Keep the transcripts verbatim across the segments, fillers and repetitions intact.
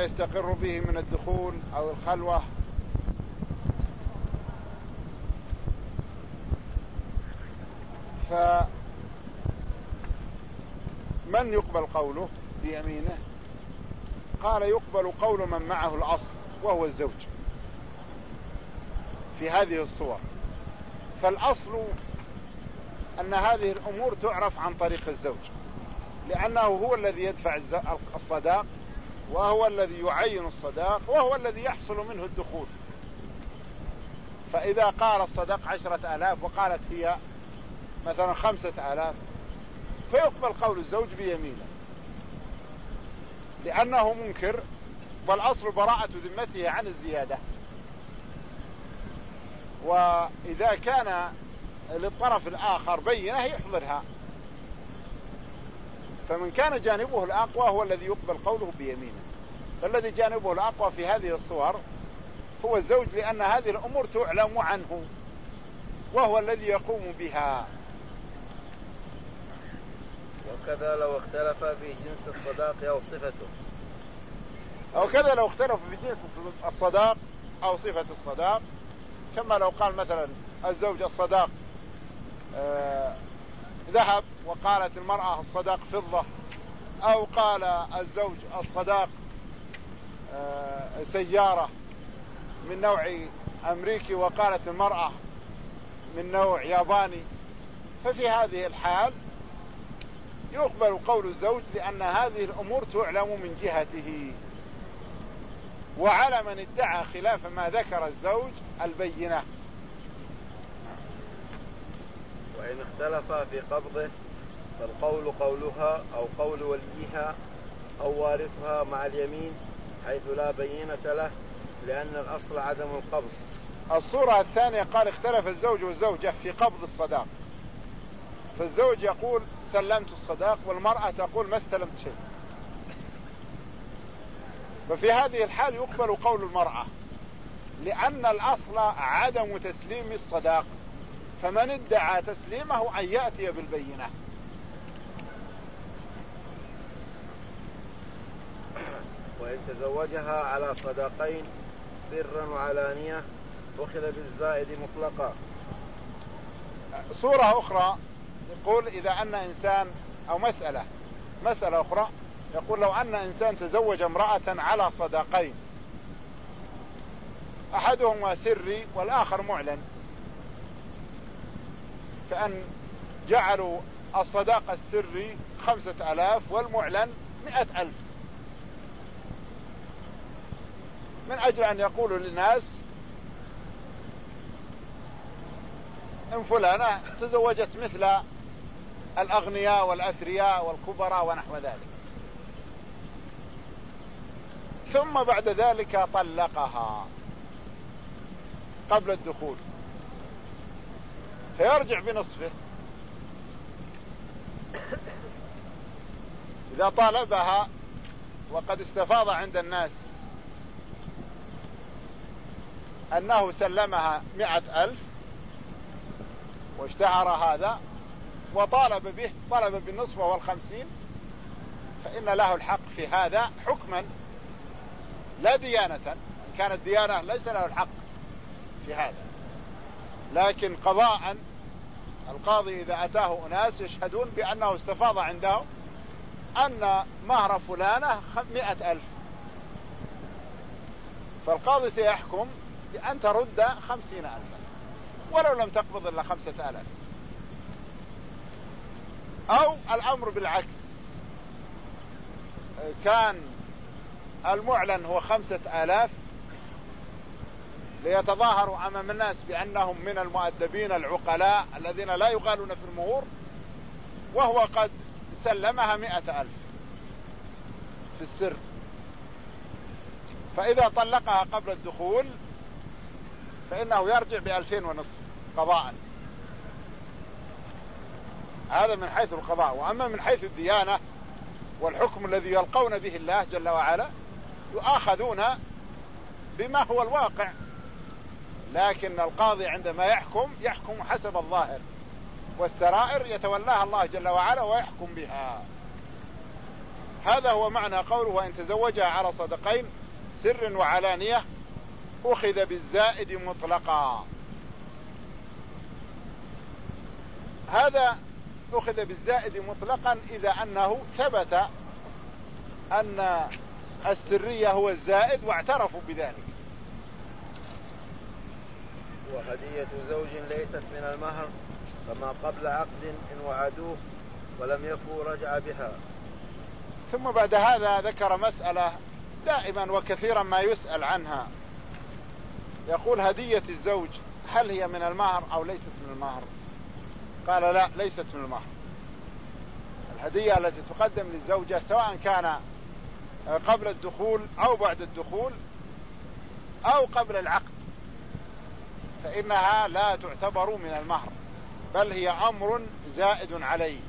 يستقر به من الدخول أو الخلوة. فمن يقبل قوله بيمينه؟ قال يقبل قول من معه الأصل وهو الزوج في هذه الصور. فالأصل أن هذه الأمور تعرف عن طريق الزوج، لأنه هو الذي يدفع الصداق، وهو الذي يعين الصداق، وهو الذي يحصل منه الدخول. فإذا قال الصداق عشرة آلاف وقالت هي مثلا خمسة آلاف، فيقبل قول الزوج بيمينه لأنه منكر، والأصل براءة ذمته عن الزيادة. وإذا كان للطرف الآخر بينة يحضرها، فمن كان جانبه الأقوى هو الذي يقبل قوله بيمينه. فالذي جانبه الأقوى في هذه الصور هو الزوج، لأن هذه الأمور تعلم عنه وهو الذي يقوم بها. وكذا لو اختلف في جنس الصداق أو صفته، أو كذا لو اختلف في جنس الصداق أو صفة الصداق، كما لو قال مثلا الزوج الصداق آه ذهب، وقالت المرأة الصداق فضة، أو قال الزوج الصداق آه سيارة من نوع أمريكي، وقالت المرأة من نوع ياباني، ففي هذه الحال يقبل قول الزوج، لأن هذه الأمور تعلم من جهته. وعلى من ادعى خلاف ما ذكر الزوج البينة. وإن اختلف في قبضه فالقول قولها أو قول وليها أو وارثها مع اليمين، حيث لا بينة له، لأن الأصل عدم القبض. الصورة الثانية قال اختلف الزوج والزوجة في قبض الصداق، فالزوج يقول سلمت الصداق، والمرأة تقول ما استلمت شيء. ففي هذه الحال يقبل قول المرأة، لأن الأصل عدم تسليم الصداق، فمن ادعى تسليمه أن يأتي بالبينة. وإن تزوجها على صداقين سرا وعلانية أخذ بالزائد مطلقا. صورة أخرى يقول إذا أن إنسان، أو مسألة مسألة أخرى يقول لو أن إنسان تزوج امرأة على صداقين، أحدهما سري والآخر معلن، كأن جعلوا الصداق السري خمسة آلاف والمعلن مئة ألف، من أجل أن يقولوا للناس إن فلانة تزوجت مثل الأغنياء والأثرياء والكبراء ونحو ذلك، ثم بعد ذلك طلقها قبل الدخول، فيرجع بنصفه. إذا طالبها وقد استفاض عند الناس أنه سلمها مئة ألف واشتهر هذا وطالب به، طلب بالنصف وهو الخمسين، فإن له الحق في هذا حكما لا ديانة. إن كانت ديانة ليس له الحق في هذا، لكن قضاء القاضي إذا أتاه أناس يشهدون بأنه استفاض عنده أن مهر فلانة مئة ألف، فالقاضي سيحكم بأن ترد خمسين ألفا ولو لم تقبض إلا خمسة آلاف. أو الأمر بالعكس، كان المعلن هو خمسة آلاف ليتظاهروا أمام الناس بأنهم من المؤدبين العقلاء الذين لا يغالون في المهور، وهو قد سلمها مئة ألف في السر، فإذا طلقها قبل الدخول فإنه يرجع بألفين ونصف قضاء. هذا من حيث القضاء. وأما من حيث الديانة والحكم الذي يلقون به الله جل وعلا يؤاخذون بما هو الواقع، لكن القاضي عندما يحكم يحكم حسب الظاهر، والسرائر يتولاها الله جل وعلا ويحكم بها. هذا هو معنى قوله وإن تزوجها على صدقين سر وعلانية أخذ بالزائد مطلقا. هذا أخذ بالزائد مطلقا إذا أنه ثبت أن السرية هو الزائد واعترفوا بذلك. وهدية زوج ليست من المهر فما قبل عقد إن وعدوه ولم يفوا رجع بها. ثم بعد هذا ذكر مسألة دائما وكثيرا ما يسأل عنها، يقول هدية الزوج هل هي من المهر أو ليست من المهر؟ قال لا، ليست من المهر. الهدية التي تقدم للزوجة سواء كان قبل الدخول أو بعد الدخول أو قبل العقد فإنها لا تعتبر من المهر، بل هي أمر زائد عليه.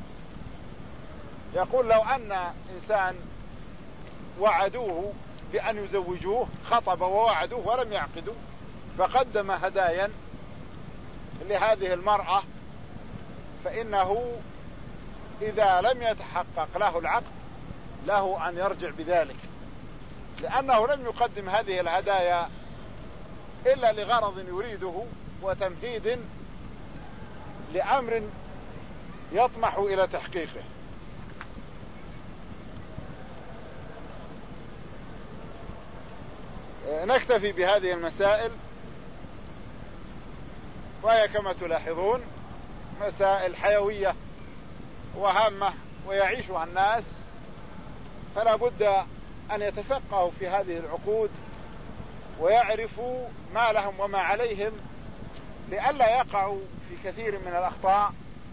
يقول لو أن إنسان وعدوه بأن يزوجوه، خطب ووعدوه ولم يعقدوا، فقدم هدايا لهذه المرأة، فإنه إذا لم يتحقق له العقد له أن يرجع بذلك، لأنه لم يقدم هذه الهدايا إلا لغرض يريده وتمهيد لأمر يطمح إلى تحقيقه. نكتفي بهذه المسائل، وهي كما تلاحظون مسائل حيوية وهامة ويعيشها الناس، فلا بد أن يتفقهوا في هذه العقود ويعرفوا ما لهم وما عليهم، لئلا يقعوا في كثير من الأخطاء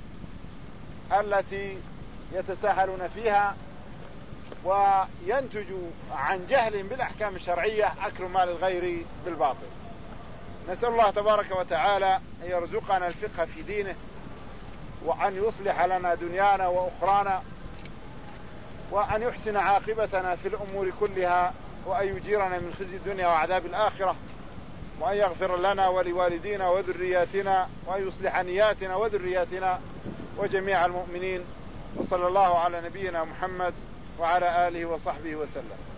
التي يتساهلون فيها وينتجوا عن جهل بالأحكام الشرعية أكل مال الغير بالباطل. نسأل الله تبارك وتعالى أن يرزقنا الفقه في دينه، وأن يصلح لنا دنيانا وأخرانا، وأن يحسن عاقبتنا في الأمور كلها، وأن يجيرنا من خزي الدنيا وعذاب الآخرة، وأن يغفر لنا ولوالدينا وذرياتنا، وأن يصلح نياتنا وذرياتنا وجميع المؤمنين. وصلى الله على نبينا محمد وعلى آله وصحبه وسلم.